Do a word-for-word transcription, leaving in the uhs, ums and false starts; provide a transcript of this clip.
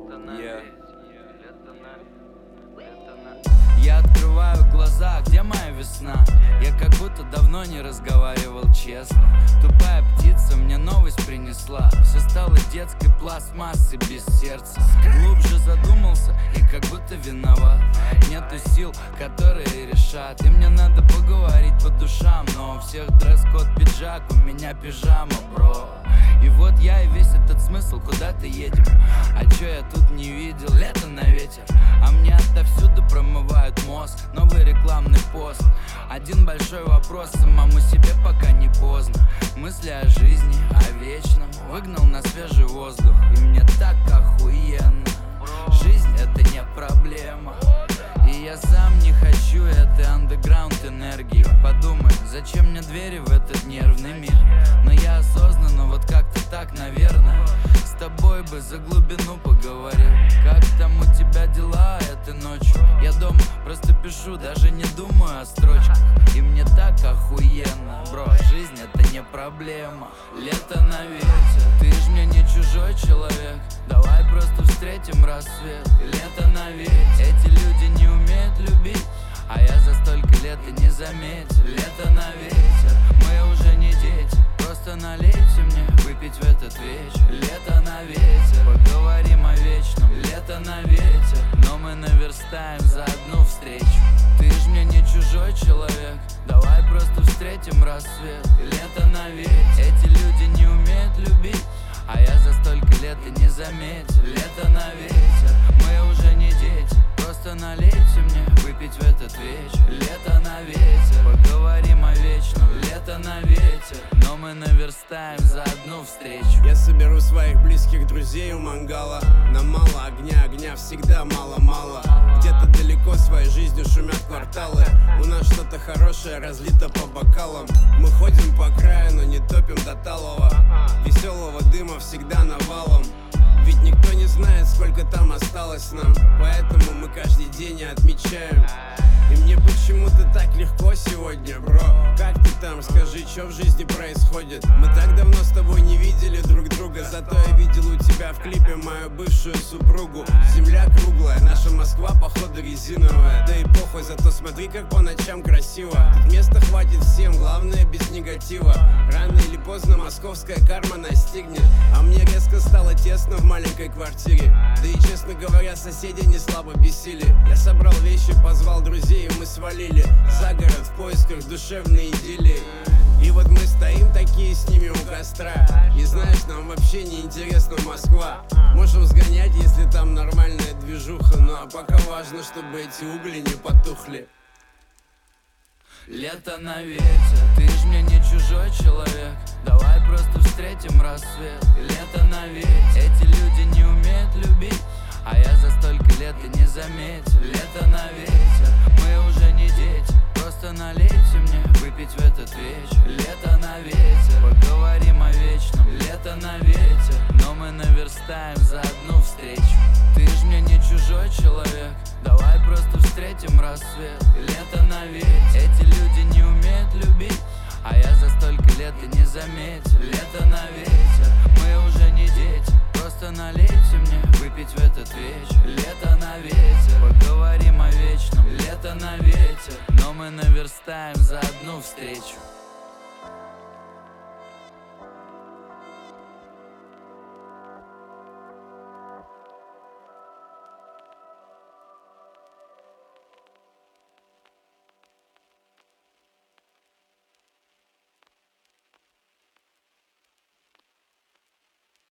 Лето на Yeah. ветер, лето на, лето на. Я открываю глаза, где моя весна? Я как будто давно не разговаривал честно. Тупая птица мне новость принесла. Все стало детской пластмассой без сердца. Глубже задумался и как будто виноват. Нету сил, которые решат. И мне надо поговорить по душам. Но у всех дресс-код пиджак, у меня пижама, бро. И вот я и весь этот смысл, куда-то едем. А чё я тут не видел? Лето на ветер. А мне отовсюду промывают мозг. Новый рекламный пост. Один большой вопрос самому себе, пока не поздно. Мысли о жизни, о вечном выгнал на свежий воздух. И мне так охуенно. Жизнь это не проблема. И я сам не хочу этой андеграунд энергии. Подумай, зачем мне двери в этот нервный мир? Но я осознанно, вот как-то так, наверное. С тобой бы за глубину поговорил. Как там у тебя дела этой ночью? Я дома просто пишу, даже не думаю о строчках. И мне так охуенно, бро, жизнь это не проблема. Лето на ветер, ты ж мне не чужой человек. Давай просто встретим рассвет. Лето на ветер, эти люди не умеют любить, а я за столько лет и не заметил. Лето на ветер, мы уже не дети. Просто налейте мне выпить в этот вечер. Лето на ветер, поговорим о вечном. Лето на ветер, но мы наверстаем за одну встречу. Ты ж мне не чужой человек, давай просто встретим рассвет. Лето на ветер, эти люди не умеют любить, а я за столько лет и не заметил. Лето на ветер, мы уже не дети. Просто налейте мне выпить в этот вечер. Лето на ветер, поговорим о вечном. Лето на ветер, но мы наверстаем за одну встречу. Я соберу своих близких друзей у мангала. Нам мало огня, огня всегда мало-мало. Где-то далеко своей жизнью шумят кварталы. У нас что-то хорошее разлито по бокалам. Мы ходим по краю, но не топим до талого. Веселого дыма всегда навалом. Ведь никто не знает, сколько там осталось нам. Поэтому мы каждый день отмечаем. И мне почему-то так легко сегодня, бро. Как ты там, скажи, что в жизни происходит? Мы так давно с тобой не видели друг друга. Зато я видел у тебя в клипе мою бывшую супругу. Земля круглая, наша Москва походу резиновая. Да и похуй, зато смотри, как по ночам красиво. Тут места хватит всем, главное без негатива. Рано или поздно московская карма настигнет. А мне резко стало тесно в маленькой квартире. Да и, честно говоря, соседи не слабо бесили. Я собрал вещи, позвал друзей, и мы свалили за город в поисках душевной идиллии. И вот мы стоим такие с ними у костра. И знаешь, нам вообще не интересна Москва. Можем сгонять, если там нормальная движуха. Ну а пока важно, чтобы эти угли не потухли. Лето на ветер, ты ж мне не чужой человек. Давай просто встретим рассвет. Лето на ветер, эти люди не умеют любить, а я за столько лет и не заметил. Лето на ветер, мы уже не дети. Просто налейте мне выпить в этот вечер. Лето на ветер, поговорим о вечном. Лето на ветер, но мы наверстаем за одну встречу. Ты ж мне не чужой человек, давай просто встретим рассвет. Лето на ветер, эти люди не умеют любить, а я за столько лет и не заметил. Лето на ветер, мы уже не дети. Просто налейте мне выпить в этот вечер. Лето на ветер, поговорим о вечном. Лето на ветер, но мы наверстаем за одну встречу.